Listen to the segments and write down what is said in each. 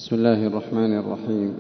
بسم الله الرحمن الرحيم.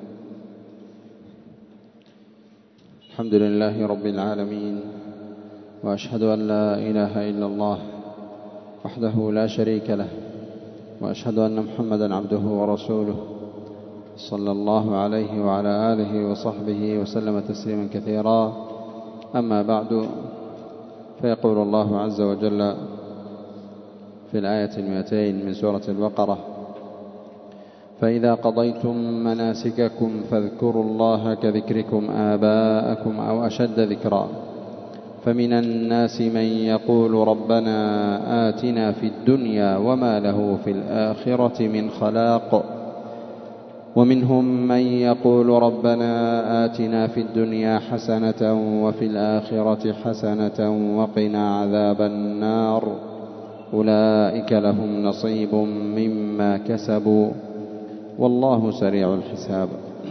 الحمد لله رب العالمين، وأشهد أن لا إله إلا الله وحده لا شريك له، وأشهد أن محمدا عبده ورسوله صلى الله عليه وعلى آله وصحبه وسلم تسليما كثيرا. أما بعد، فيقول الله عز وجل في الآية 200 من سورة البقرة: فإذا قضيتم مناسككم فاذكروا الله كذكركم آباءكم أو أشد ذكرا، فمن الناس من يقول ربنا آتنا في الدنيا وما له في الآخرة من خلاق، ومنهم من يقول ربنا آتنا في الدنيا حسنة وفي الآخرة حسنة وقنا عذاب النار، أولئك لهم نصيب مما كسبوا والله سريع الحساب.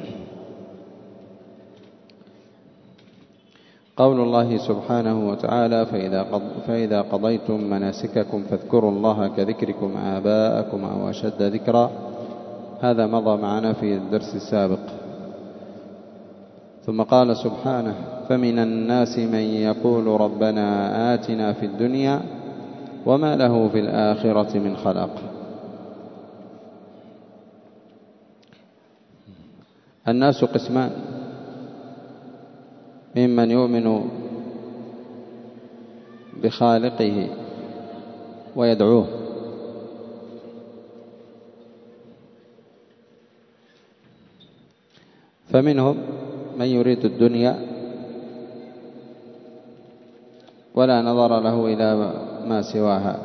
قول الله سبحانه وتعالى: فإذا قضيتم مناسككم فاذكروا الله كذكركم آباءكم أو أشد ذكرا، هذا مضى معنا في الدرس السابق. ثم قال سبحانه: فمن الناس من يقول ربنا آتنا في الدنيا وما له في الآخرة من خلاق. الناس قسمان: ممن يؤمن بخالقه ويدعوه، فمنهم من يريد الدنيا ولا نظر له إلى ما سواها،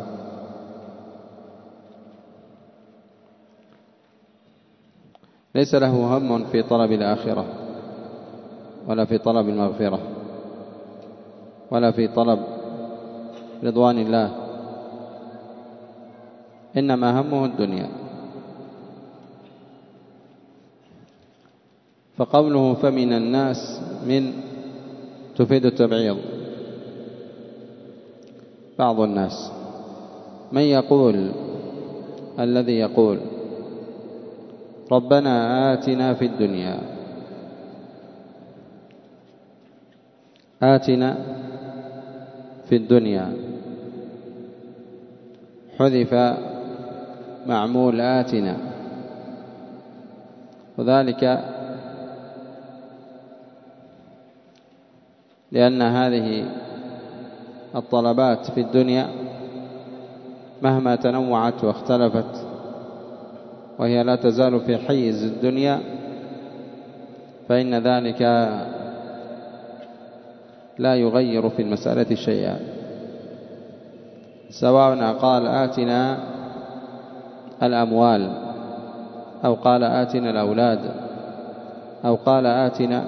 ليس له هم في طلب الآخرة ولا في طلب المغفرة ولا في طلب رضوان الله، إنما همه الدنيا. فقوله فمن الناس من تفيد التبعيض، بعض الناس من يقول، الذي يقول ربنا آتنا في الدنيا، آتنا في الدنيا، حذف معمول آتنا، وذلك لأن هذه الطلبات في الدنيا مهما تنوعت واختلفت وهي لا تزال في حيز الدنيا، فإن ذلك لا يغير في المسألة شيئا، سواء قال آتنا الأموال أو قال آتنا الأولاد أو قال آتنا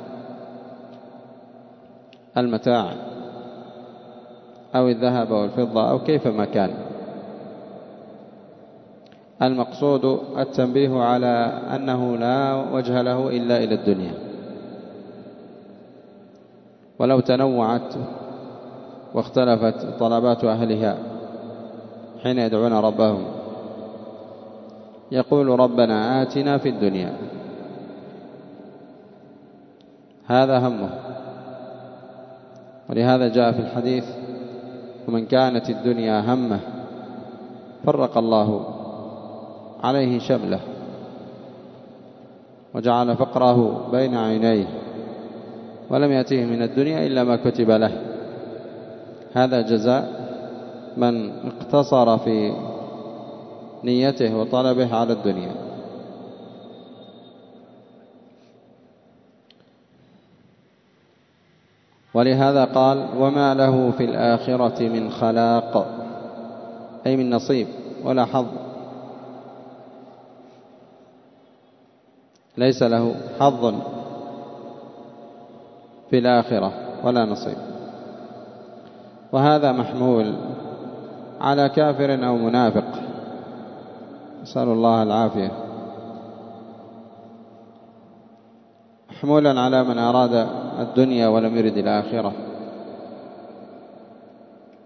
المتاع أو الذهب والفضة أو كيفما كان. المقصود التنبيه على أنه لا وجه له إلا إلى الدنيا، ولو تنوعت واختلفت طلبات أهلها حين يدعون ربهم، يقول ربنا آتنا في الدنيا، هذا همه. ولهذا جاء في الحديث: ومن كانت الدنيا همه فرق الله عليه شمله وجعل فقره بين عينيه ولم يأتيه من الدنيا إلا ما كتب له. هذا جزاء من اقتصر في نيته وطلبه على الدنيا. ولهذا قال: وما له في الآخرة من خلاق، أي من نصيب ولا حظ، ليس له حظ في الآخرة ولا نصيب. وهذا محمول على كافر أو منافق، نسأل الله العافية، محمولا على من أراد الدنيا ولم يرد الآخرة.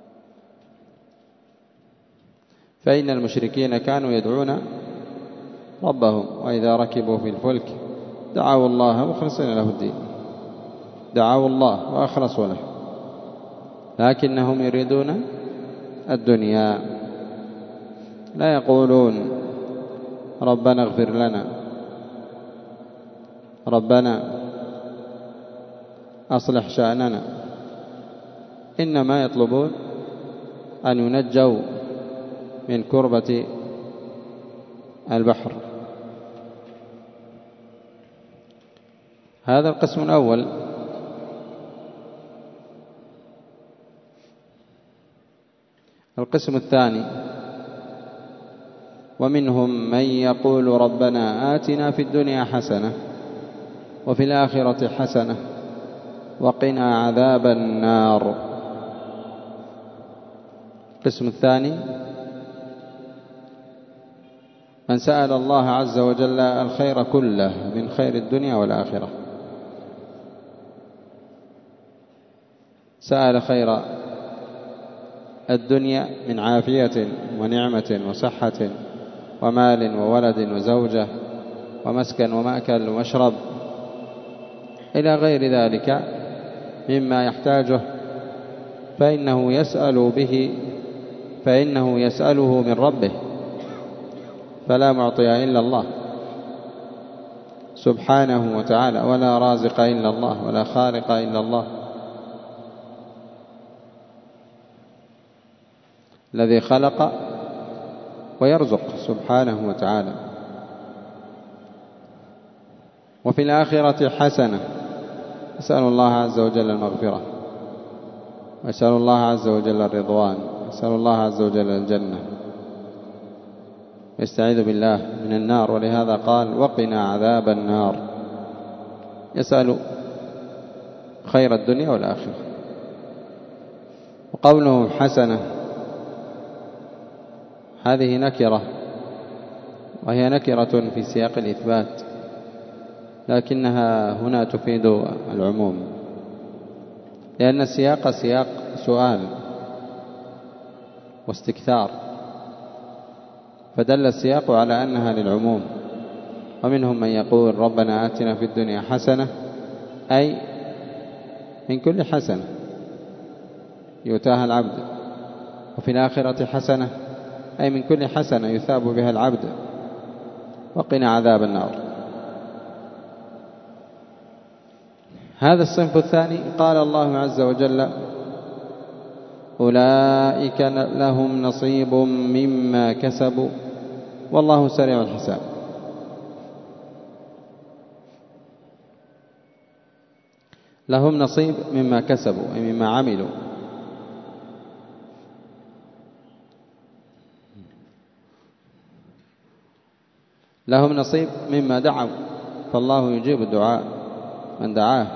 فإن المشركين كانوا يدعون ربهم وإذا ركبوا في الفلك دعوا الله مخلصين له الدين، دعوا الله وأخلصوا له، لكنهم يريدون الدنيا، لا يقولون ربنا اغفر لنا، ربنا أصلح شأننا، إنما يطلبون أن ينجوا من كربة البحر. هذا القسم الأول. القسم الثاني: ومنهم من يقول ربنا آتنا في الدنيا حسنة وفي الآخرة حسنة وقنا عذاب النار. القسم الثاني: من سأل الله عز وجل الخير كله من خير الدنيا والآخرة، سأل خير الدنيا من عافية ونعمة وصحة ومال وولد وزوجة ومسكن ومأكل ومشرب إلى غير ذلك مما يحتاجه، فإنه يسأله من ربه، فلا معطي إلا الله سبحانه وتعالى، ولا رازق إلا الله، ولا خالق إلا الله الذي خلق ويرزق سبحانه وتعالى. وفي الآخرة حسنة، يسأل الله عز وجل المغفرة، ويسأل الله عز وجل الرضوان، يسأل الله عز وجل الجنة، يستعيذ بالله من النار، ولهذا قال وقنا عذاب النار، يسأل خير الدنيا والآخرة. وقوله حسنة هذه نكرة، وهي نكرة في سياق الإثبات، لكنها هنا تفيد العموم، لأن السياق سياق سؤال واستكثار، فدل السياق على أنها للعموم. ومنهم من يقول ربنا آتنا في الدنيا حسنة، أي من كل حسنة يؤتاها العبد، وفي الآخرة حسنة، أي من كل حسنة يثاب بها العبد، وقنا عذاب النار. هذا الصنف الثاني قال الله عز وجل أولئك لهم نصيب مما كسبوا والله سريع الحساب. لهم نصيب مما كسبوا أي مما عملوا، لهم نصيب مما دعوا، فالله يجيب الدعاء من دعاه،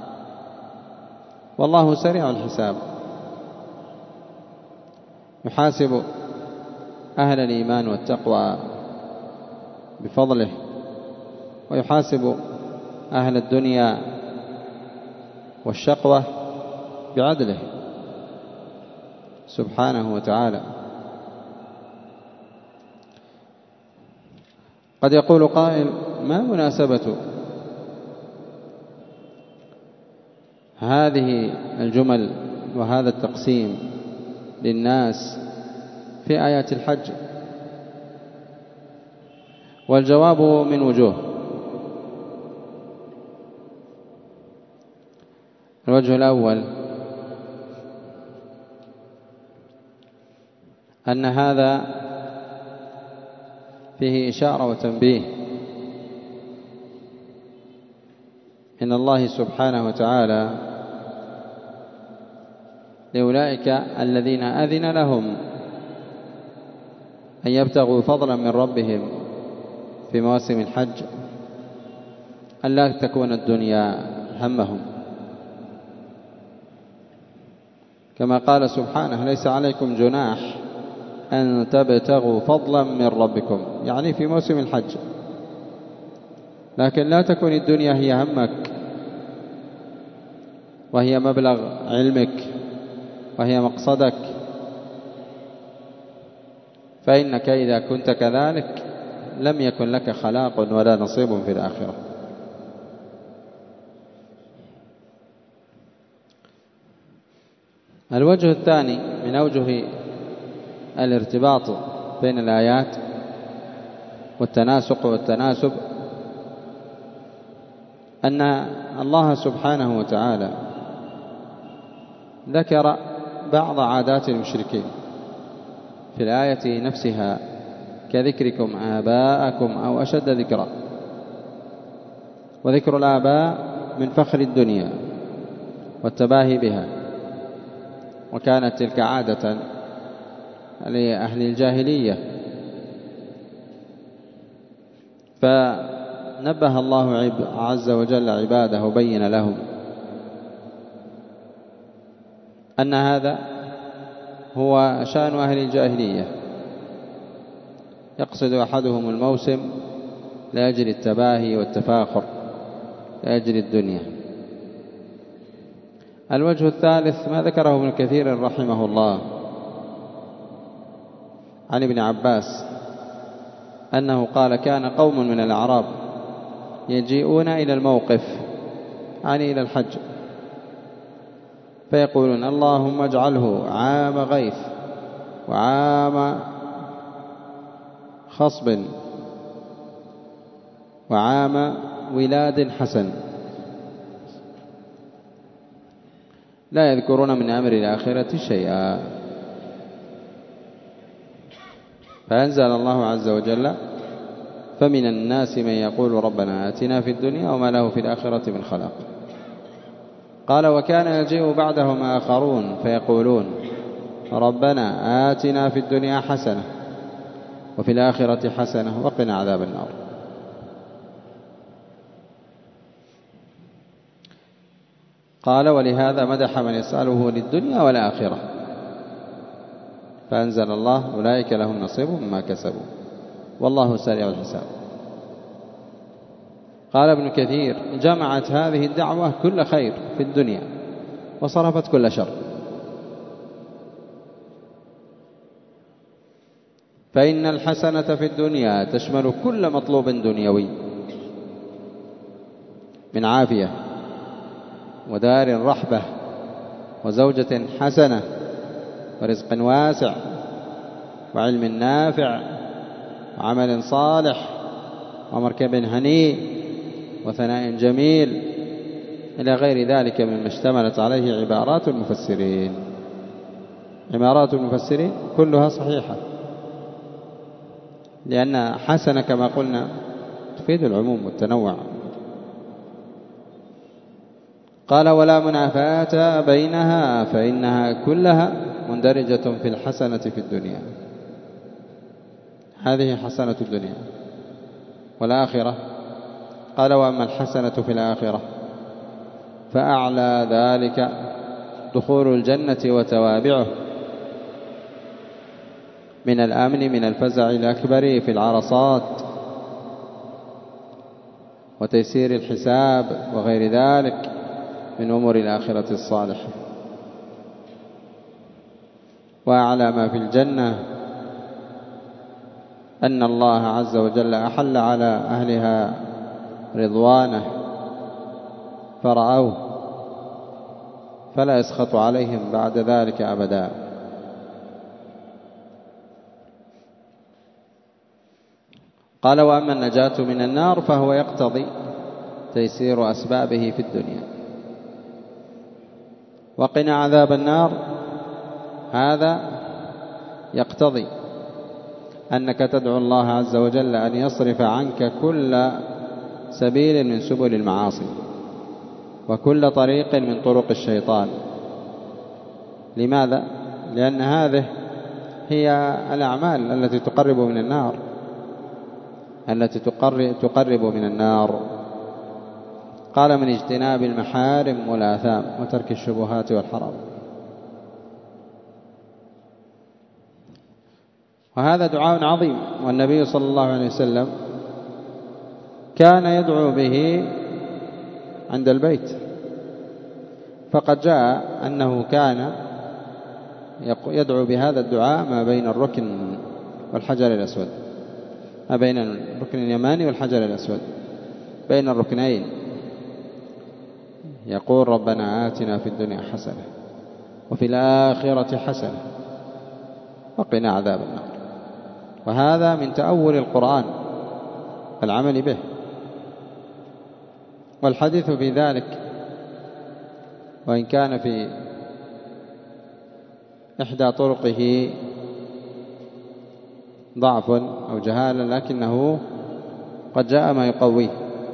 والله سريع الحساب، يحاسب أهل الإيمان والتقوى بفضله، ويحاسب أهل الدنيا والشقوة بعدله سبحانه وتعالى. قد يقول قائل ما مناسبة هذه الجمل وهذا التقسيم للناس في آيات الحج؟ والجواب من وجوه. الوجه الأول أن هذا فيه إشارة وتنبيه إن الله سبحانه وتعالى لأولئك الذين أذن لهم أن يبتغوا فضلا من ربهم في مواسم الحج أن لا تكون الدنيا همهم، كما قال سبحانه ليس عليكم جناح أن تبتغوا فضلا من ربكم، يعني في موسم الحج، لكن لا تكون الدنيا هي همك وهي مبلغ علمك وهي مقصدك، فإنك إذا كنت كذلك لم يكن لك خلاق ولا نصيب في الآخرة. الوجه الثاني من أوجه الارتباط بين الآيات والتناسق والتناسب أن الله سبحانه وتعالى ذكر بعض عادات المشركين في الآية نفسها كذكركم آباءكم أو أشد ذكرا. وذكر الآباء من فخر الدنيا والتباهي بها، وكانت تلك عادة لأهل الجاهلية، فنبه الله عز وجل عباده وبين لهم أن هذا هو شأن أهل الجاهلية، يقصد أحدهم الموسم لأجل التباهي والتفاخر لأجل الدنيا. الوجه الثالث ما ذكره ابن كثير رحمه الله عن ابن عباس أنه قال كان قوم من الأعراب يجيئون إلى الموقف، يعني إلى الحج، فيقولون اللهم اجعله عام غيث وعام خصب وعام ولاد حسن، لا يذكرون من أمر الآخرة شيئا. فأنزل الله عز وجل فمن الناس من يقول ربنا آتنا في الدنيا وما له في الآخرة من خلاق. قال وكان يجيء بعدهم آخرون فيقولون ربنا آتنا في الدنيا حسنة وفي الآخرة حسنة وقنا عذاب النار. قال ولهذا مدح من يسأله للدنيا والآخرة، فأنزل الله أولئك لهم نصيب مما كسبوا والله سريع الحساب. قال ابن كثير جمعت هذه الدعوة كل خير في الدنيا وصرفت كل شر، فإن الحسنة في الدنيا تشمل كل مطلوب دنيوي من عافية ودار رحبة وزوجة حسنة ورزق واسع وعلم نافع وعمل صالح ومركب هنيء وثناء جميل إلى غير ذلك مما اشتملت عليه عبارات المفسرين. عبارات المفسرين كلها صحيحة، لأن حسنة كما قلنا تفيد العموم والتنوع. قال ولا منافاة بينها فإنها كلها مندرجة في الحسنة في الدنيا. هذه حسنة الدنيا والآخرة. قال وأما الحسنة في الآخرة فأعلى ذلك دخول الجنة وتوابعه من الأمن من الفزع الأكبر في العرصات وتيسير الحساب وغير ذلك من أمور الآخرة الصالحة. وأعلى ما في الجنة أن الله عز وجل أحل على أهلها رضوانه فرأوه فلا يسخط عليهم بعد ذلك أبدا. قال وأما النجاة من النار فهو يقتضي تيسير أسبابه في الدنيا. وقنا عذاب النار هذا يقتضي أنك تدعو الله عز وجل أن يصرف عنك كل سبيل من سبل المعاصي وكل طريق من طرق الشيطان. لماذا؟ لأن هذه هي الأعمال التي تقرب من النار، التي تقرب من النار. قال من اجتناب المحارم والآثام وترك الشبهات والحرام. وهذا دعاء عظيم، والنبي صلى الله عليه وسلم كان يدعو به عند البيت، فقد جاء أنه كان يدعو بهذا الدعاء ما بين الركن والحجر الأسود، ما بين الركن اليماني والحجر الأسود، بين الركنين، يقول ربنا آتنا في الدنيا حسنة وفي الآخرة حسنة وقنا عذاب النار. وهذا من تأول القرآن العمل به. والحديث في ذلك وإن كان في إحدى طرقه ضعف أو جهالة لكنه قد جاء ما يقويه.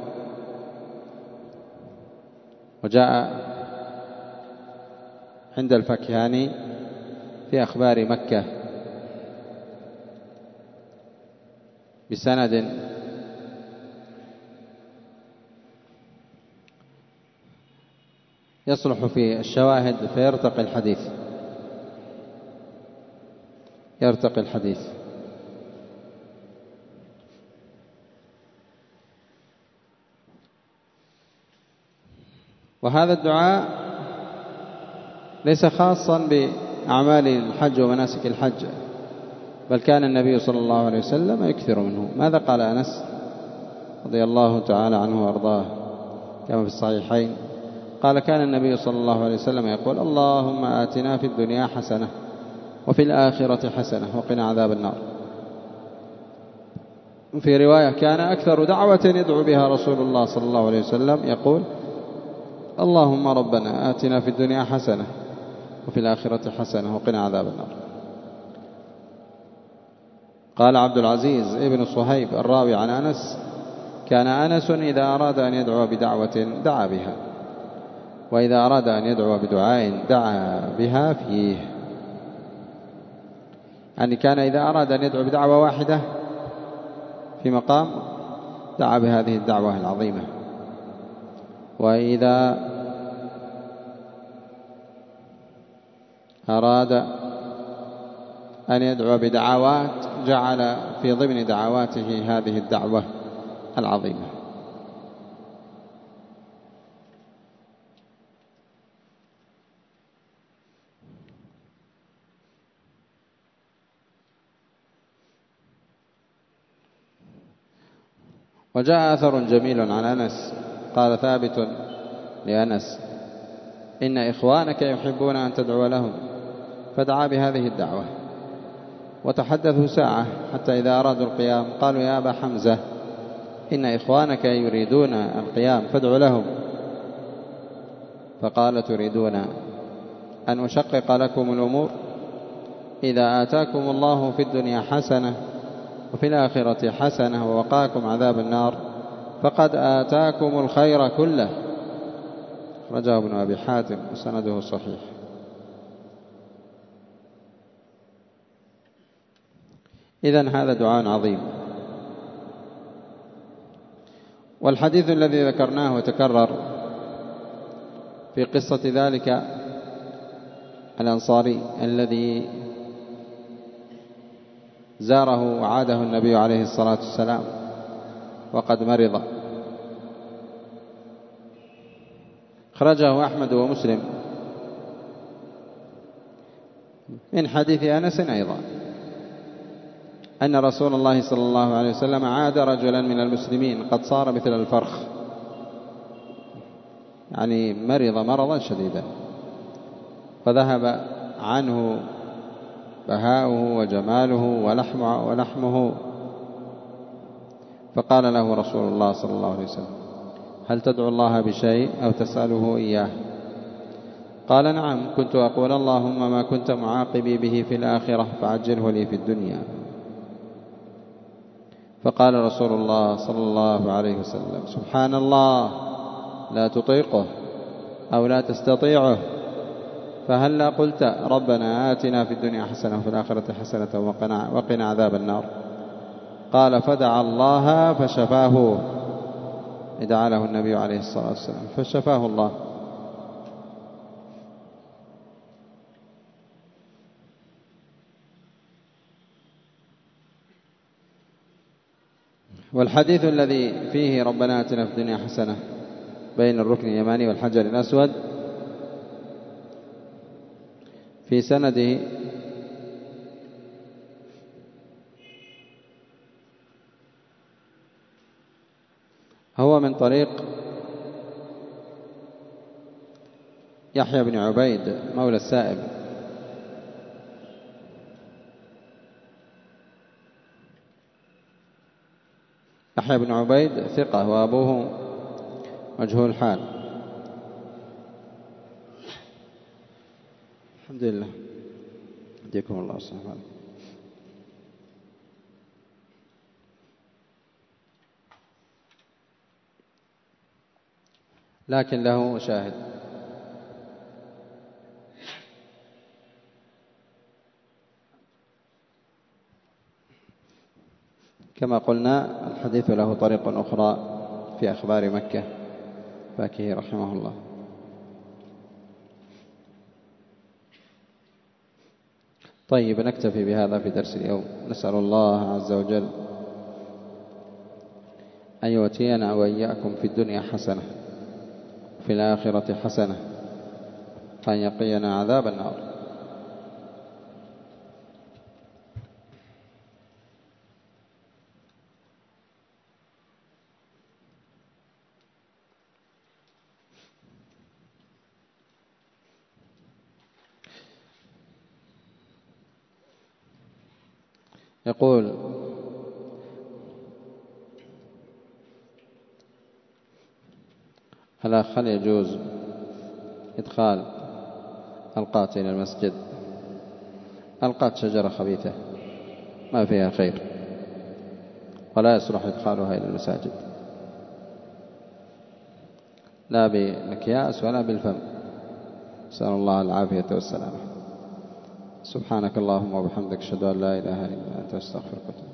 وجاء عند الفكهاني في أخبار مكة بسند يصلح في الشواهد فيرتقي الحديث. وهذا الدعاء ليس خاصا بأعمال الحج ومناسك الحج، بل كان النبي صلى الله عليه وسلم يكثر منه. ماذا قال أنس رضي الله تعالى عنه وأرضاه كما في الصحيحين؟ قال كان النبي صلى الله عليه وسلم يقول اللهم آتنا في الدنيا حسنة وفي الآخرة حسنة وقنا عذاب النار. في رواية كان أكثر دعوة يدعو بها رسول الله صلى الله عليه وسلم يقول اللهم ربنا آتنا في الدنيا حسنة وفي الآخرة حسنة وقنا عذاب النار. قال عبد العزيز ابن صهيب الراوي عن أنس كان أنس إذا أراد أن يدعو بدعوة دعا بها، وإذا أراد أن يدعو بدعاء دعا بها فيه. يعني كان إذا أراد أن يدعو بدعوة واحدة في مقام دعا بهذه الدعوة العظيمة، وإذا أراد أن يدعو بدعوات جعل في ضمن دعواته هذه الدعوة العظيمة. وجاء أثر جميل عن أنس قال ثابت لأنس إن إخوانك يحبون أن تدعو لهم، فدعا بهذه الدعوة. وتحدثوا ساعة حتى إذا أرادوا القيام قالوا يا أبا حمزة إن إخوانك يريدون القيام فادعوا لهم. فقال تريدون أن أشقق لكم الأمور؟ إذا آتاكم الله في الدنيا حسنة وفي الآخرة حسنة ووقاكم عذاب النار فقد آتاكم الخير كله. رجاه ابن أبي حاتم وسنده صحيح. إذن هذا دعاء عظيم. والحديث الذي ذكرناه وتكرر في قصة ذلك الأنصاري الذي زاره وعاده النبي عليه الصلاة والسلام وقد مرض، خرجه أحمد ومسلم من حديث أنس أيضا أن رسول الله صلى الله عليه وسلم عاد رجلا من المسلمين قد صار مثل الفرخ، يعني مرض مرضا شديدا فذهب عنه بهاؤه وجماله ولحمه. فقال له رسول الله صلى الله عليه وسلم هل تدعو الله بشيء أو تسأله إياه؟ قال نعم كنت أقول اللهم ما كنت معاقبي به في الآخرة فعجله لي في الدنيا. فقال رسول الله صلى الله عليه وسلم سبحان الله لا تطيقه أو لا تستطيعه، فهلا قلت ربنا آتنا في الدنيا حسنة وفي الآخرة حسنة وقنا عذاب النار؟ قال فدعا الله فشفاه، دعا له النبي عليه الصلاة والسلام فشفاه الله. والحديث الذي فيه ربنا آتنا في الدنيا حسنة بين الركن اليماني والحجر الأسود في سنده هو من طريق يحيى بن عبيد مولى السائب. يحيى بن عبيد ثقة وأبوه مجهول الحال. الحمد لله، يهديكم الله ويصلح بالكم. لكن له شاهد. كما قلنا الحديث له طريق أخرى في أخبار مكة باكه رحمه الله. طيب، نكتفي بهذا في درس اليوم. نسأل الله عز وجل أن يؤتينا وإياكم في الدنيا حسنة وفي الآخرة حسنة وأن يقينا عذاب النار. يقول: هل يجوز إدخال القات إلى المسجد؟ القات شجرة خبيثة ما فيها خير، ولا يصلح إدخالها إلى المساجد، لا بالأكياس ولا بالفم. نسأل الله العافية والسلامة. سبحانك اللهم وبحمدك، أشهد أن لا إله إلا أنت، أستغفرك.